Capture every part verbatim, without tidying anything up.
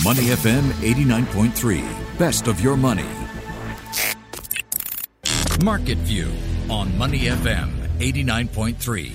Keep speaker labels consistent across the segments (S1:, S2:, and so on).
S1: Money F M eighty-nine point three. Best of your money. Market View on Money F M eighty-nine point three.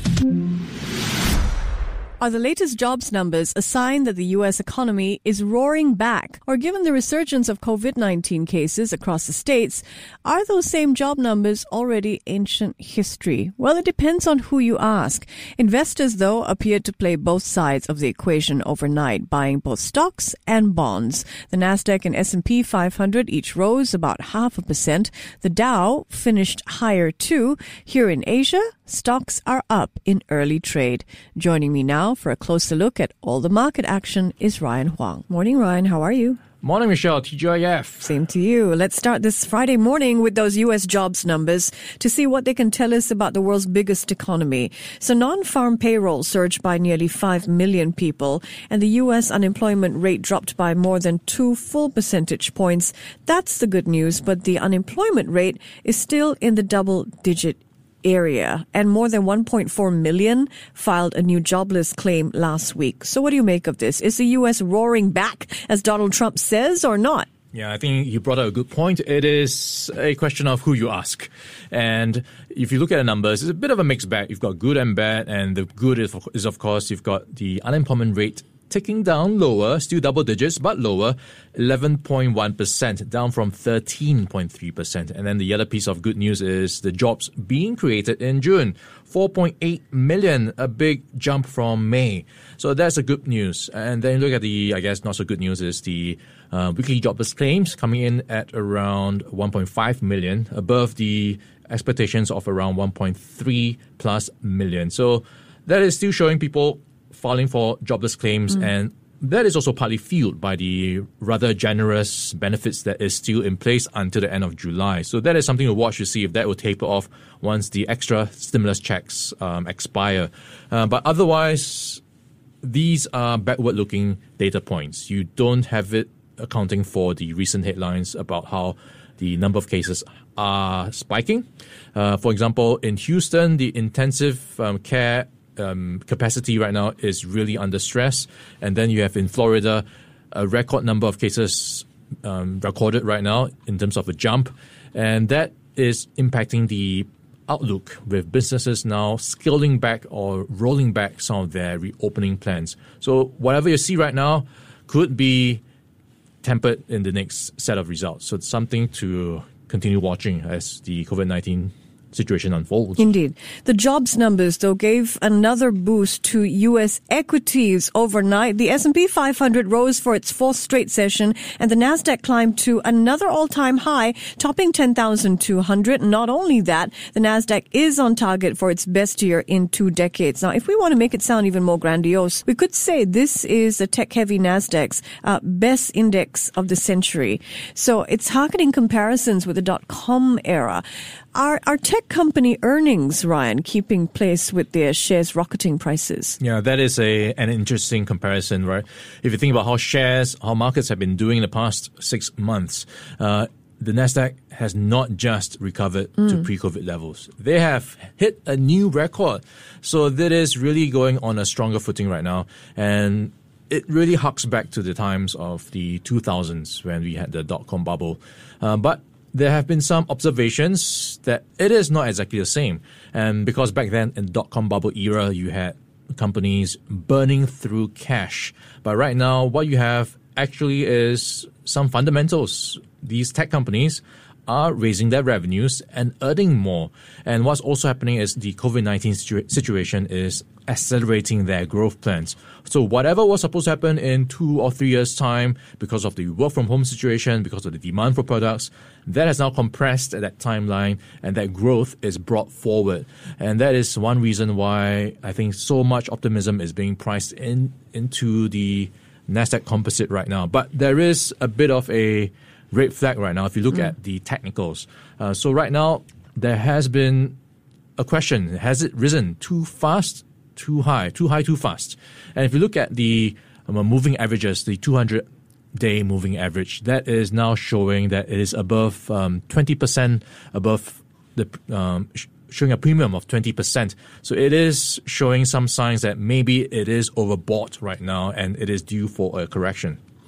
S2: Are the latest jobs numbers a sign that the U S economy is roaring back? Or given the resurgence of COVID nineteen cases across the states, are those same job numbers already ancient history? Well, it depends on who you ask. Investors, though, appeared to play both sides of the equation overnight, buying both stocks and bonds. The Nasdaq and S and P five hundred each rose about half a percent. The Dow finished higher too. Here in Asia, stocks are up in early trade. Joining me now for a closer look at all the market action is Ryan Huang. Morning, Ryan. How are you?
S3: Morning, Michelle. T G I F.
S2: Same to you. Let's start this Friday morning with those U S jobs numbers to see what they can tell us about the world's biggest economy. So non-farm payroll surged by nearly five million people, and the U S unemployment rate dropped by more than two full percentage points. That's the good news, but the unemployment rate is still in the double-digit area, and more than one point four million filed a new jobless claim last week. So what do you make of this? Is the U S roaring back, as Donald Trump says, or not?
S3: Yeah, I think you brought up a good point. It is a question of who you ask. And if you look at the numbers, it's a bit of a mixed bag. You've got good and bad, and the good is, is of course, you've got the unemployment rate ticking down lower, still double digits, but lower, eleven point one percent, down from thirteen point three percent. And then the other piece of good news is the jobs being created in June, four point eight million, a big jump from May. So that's a good news. And then look at the, I guess, not so good news is the uh, weekly jobless claims coming in at around one point five million, above the expectations of around one point three plus million. So that is still showing people filing for jobless claims, mm. and that is also partly fueled by the rather generous benefits that is still in place until the end of July. So that is something to watch to see if that will taper off once the extra stimulus checks um, expire. Uh, but otherwise, these are backward-looking data points. You don't have it accounting for the recent headlines about how the number of cases are spiking. Uh, for example, in Houston, the intensive um, care Um, capacity right now is really under stress. And then you have in Florida a record number of cases um, recorded right now in terms of a jump. And that is impacting the outlook, with businesses now scaling back or rolling back some of their reopening plans. So whatever you see right now could be tempered in the next set of results. So it's something to continue watching as the COVID nineteen situation unfolds.
S2: Indeed. The jobs numbers, though, gave another boost to U S equities overnight. The S and P five hundred rose for its fourth straight session, and the Nasdaq climbed to another all-time high, topping ten thousand two hundred. Not only that, the Nasdaq is on target for its best year in two decades. Now, if we want to make it sound even more grandiose, we could say this is the tech-heavy Nasdaq's uh, best index of the century. So it's targeting comparisons with the dot-com era. Are, are tech company earnings, Ryan, keeping pace with their shares rocketing prices?
S3: Yeah, that is a an interesting comparison, right? If you think about how shares, how markets have been doing in the past six months, uh, the Nasdaq has not just recovered mm. to pre-COVID levels. They have hit a new record. So that is really going on a stronger footing right now. And it really harks back to the times of the two thousands when we had the dot-com bubble. Uh, but there have been some observations that it is not exactly the same. And because back then in the dot-com bubble era, you had companies burning through cash. But right now, what you have actually is some fundamentals. These tech companies are raising their revenues and earning more. And what's also happening is the COVID nineteen situa- situation is accelerating their growth plans. So whatever was supposed to happen in two or three years' time because of the work-from-home situation, because of the demand for products, that has now compressed that timeline, and that growth is brought forward. And that is one reason why I think so much optimism is being priced in into the Nasdaq Composite right now. But there is a bit of a red flag right now if you look mm. at the technicals. Uh, so right now, there has been a question. Has it risen too fast, too high, too high, too fast? And if you look at the um, moving averages, the two hundred day moving average, that is now showing that it is above um, twenty percent above the um, sh- showing a premium of twenty percent. So it is showing some signs that maybe it is overbought right now and it is due for a correction.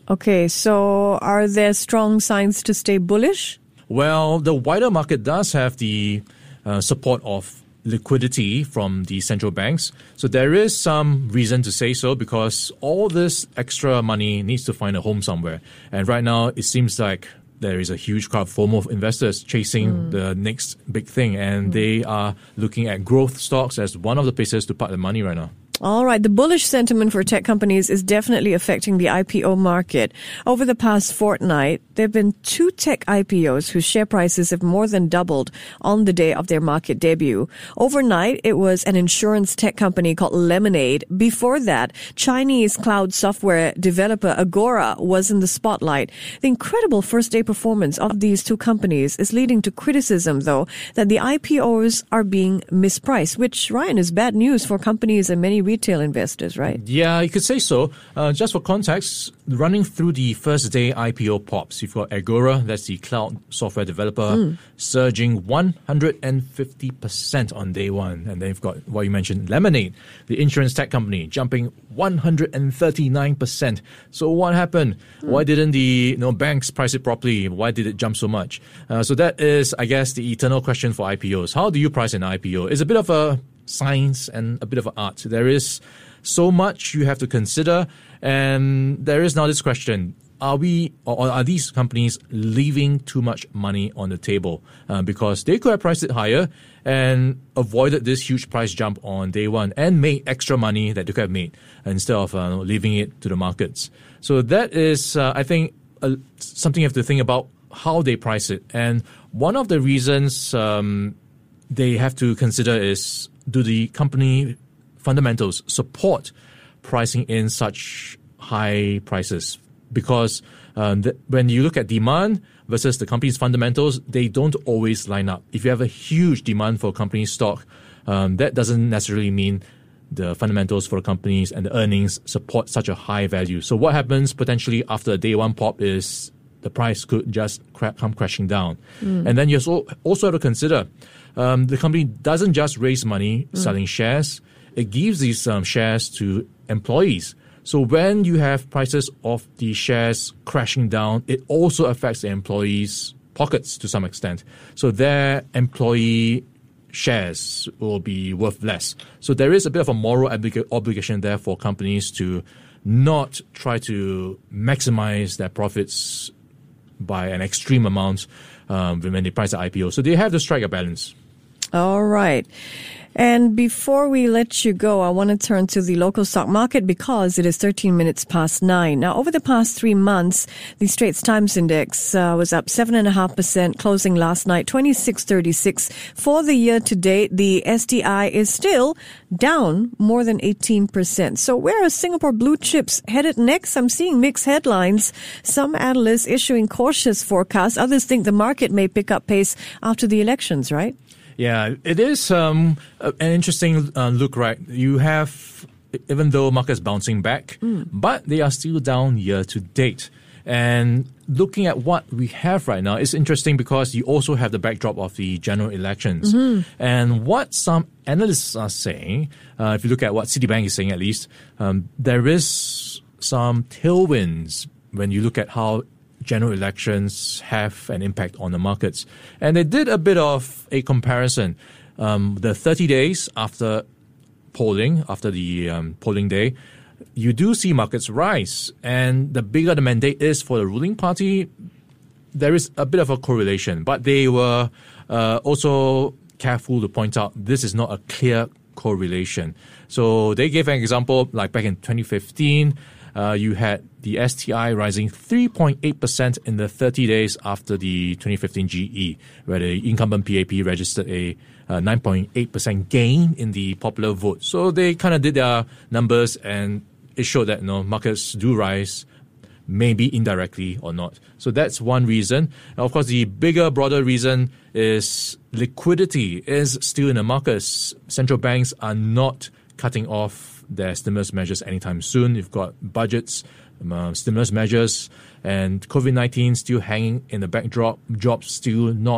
S2: Okay, so are there strong signs to stay bullish?
S3: Well, the wider market does have the uh, support of liquidity from the central banks. So there is some reason to say so because all this extra money needs to find a home somewhere. And right now, it seems like there is a huge crowd of FOMO investors chasing mm. the next big thing. And mm. they are looking at growth stocks as one of the places to park the money right now.
S2: All right. The bullish sentiment for tech companies is definitely affecting the I P O market. Over the past fortnight, there have been two tech I P Os whose share prices have more than doubled on the day of their market debut. Overnight, it was an insurance tech company called Lemonade. Before that, Chinese cloud software developer Agora was in the spotlight. The incredible first-day performance of these two companies is leading to criticism, though, that the I P Os are being mispriced, which, Ryan, is bad news for companies and many retail investors, right?
S3: Yeah, you could say so. Uh, just for context, running through the first day I P O pops, you've got Agora, that's the cloud software developer, mm. surging one hundred fifty percent on day one. And then you've got what you mentioned, Lemonade, the insurance tech company, jumping one hundred thirty-nine percent. So what happened? Mm. Why didn't the you know, banks price it properly? Why did it jump so much? Uh, so that is, I guess, the eternal question for I P Os. How do you price an I P O? It's a bit of a science and a bit of an art. There is so much you have to consider, and there is now this question: Are we, or are these companies leaving too much money on the table uh, because they could have priced it higher and avoided this huge price jump on day one and made extra money that they could have made instead of uh, leaving it to the markets? So that is, uh, I think, uh, something you have to think about how they price it. And one of the reasons um, they have to consider is, do the company fundamentals support pricing in such high prices? Because um, th- when you look at demand versus the company's fundamentals, they don't always line up. If you have a huge demand for a company's stock, um, that doesn't necessarily mean the fundamentals for the companies and the earnings support such a high value. So what happens potentially after a day one pop is the price could just cra- come crashing down. Mm. And then you also, also have to consider um, the company doesn't just raise money mm. selling shares. It gives these um, shares to employees. So when you have prices of the shares crashing down, it also affects the employees' pockets to some extent. So their employee shares will be worth less. So there is a bit of a moral oblig- obligation there for companies to not try to maximize their profits by an extreme amount um, when they price the I P O. So they have to strike a balance.
S2: All right. And before we let you go, I want to turn to the local stock market because it is thirteen minutes past nine. Now, over the past three months, the Straits Times Index uh, was up seven point five percent, closing last night, twenty-six thirty-six. For the year to date, the S T I is still down more than eighteen percent. So where are Singapore blue chips headed next? I'm seeing mixed headlines. Some analysts issuing cautious forecasts. Others think the market may pick up pace after the elections, right?
S3: Yeah, it is um, an interesting uh, look, right? You have, even though markets bouncing back, mm. but they are still down year to date. And looking at what we have right now is interesting because you also have the backdrop of the general elections. Mm-hmm. And what some analysts are saying, uh, if you look at what Citibank is saying at least, um, there is some tailwinds when you look at how general elections have an impact on the markets. And they did a bit of a comparison. Um, the thirty days after polling, after the um, polling day, you do see markets rise. And the bigger the mandate is for the ruling party, there is a bit of a correlation. But they were uh, also careful to point out this is not a clear correlation. So they gave an example, like back in twenty fifteen, Uh, you had the S T I rising three point eight percent in the thirty days after the twenty fifteen G E, where the incumbent P A P registered a uh, nine point eight percent gain in the popular vote. So they kind of did their numbers, and it showed that you know markets do rise, maybe indirectly or not. So that's one reason. And of course, the bigger, broader reason is liquidity is still in the markets. Central banks are not cutting off their stimulus measures anytime soon. You've got budgets, um, stimulus measures, and COVID nineteen still hanging in the backdrop, jobs still not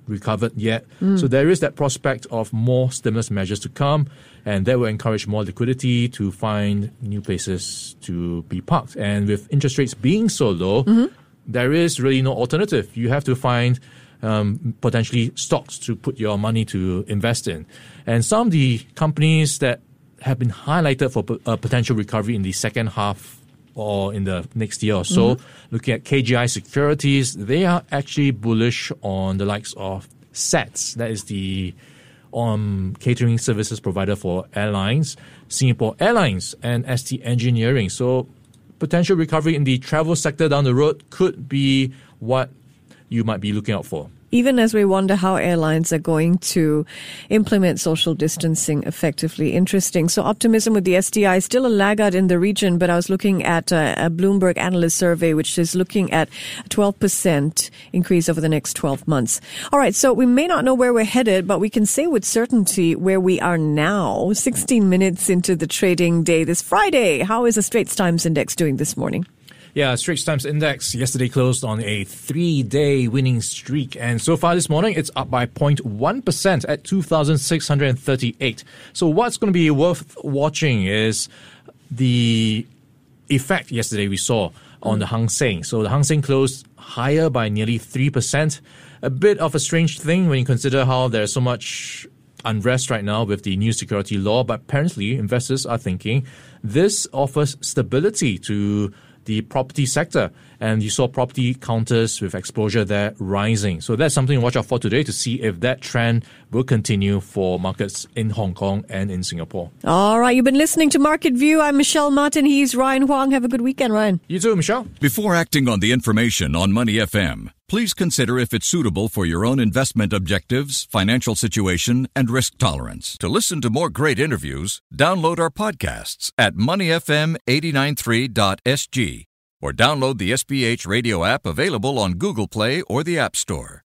S3: recovered yet. Mm. So there is that prospect of more stimulus measures to come, and that will encourage more liquidity to find new places to be parked. And with interest rates being so low, mm-hmm. there is really no alternative. You have to find um, potentially stocks to put your money to invest in. And some of the companies that have been highlighted for p- a potential recovery in the second half or in the next year or so, mm-hmm. looking at K G I Securities, they are actually bullish on the likes of S A T S, that is the um, catering services provider for airlines, Singapore Airlines, and S T Engineering. So potential recovery in the travel sector down the road could be what you might be looking out for.
S2: Even as we wonder how airlines are going to implement social distancing effectively. Interesting. So optimism with the S T I, still a laggard in the region, but I was looking at a, a Bloomberg analyst survey, which is looking at a twelve percent increase over the next twelve months. All right, so we may not know where we're headed, but we can say with certainty where we are now, sixteen minutes into the trading day this Friday. How is the Straits Times Index doing this morning?
S3: Yeah, Straits Times Index yesterday closed on a three-day winning streak. And so far this morning, it's up by zero point one percent at two thousand six hundred thirty-eight. So what's going to be worth watching is the effect yesterday we saw on the Hang Seng. So the Hang Seng closed higher by nearly three percent. A bit of a strange thing when you consider how there's so much unrest right now with the new security law. But apparently, investors are thinking this offers stability to the property sector, and you saw property counters with exposure there rising. So that's something to watch out for today to see if that trend will continue for markets in Hong Kong and in Singapore.
S2: All right, you've been listening to Market View. I'm Michelle Martin. He's Ryan Huang. Have a good weekend, Ryan.
S3: You too, Michelle.
S1: Before acting on the information on Money F M, please consider if it's suitable for your own investment objectives, financial situation, and risk tolerance. To listen to more great interviews, download our podcasts at money f m eight nine three dot s g or download the S B H radio app available on Google Play or the App Store.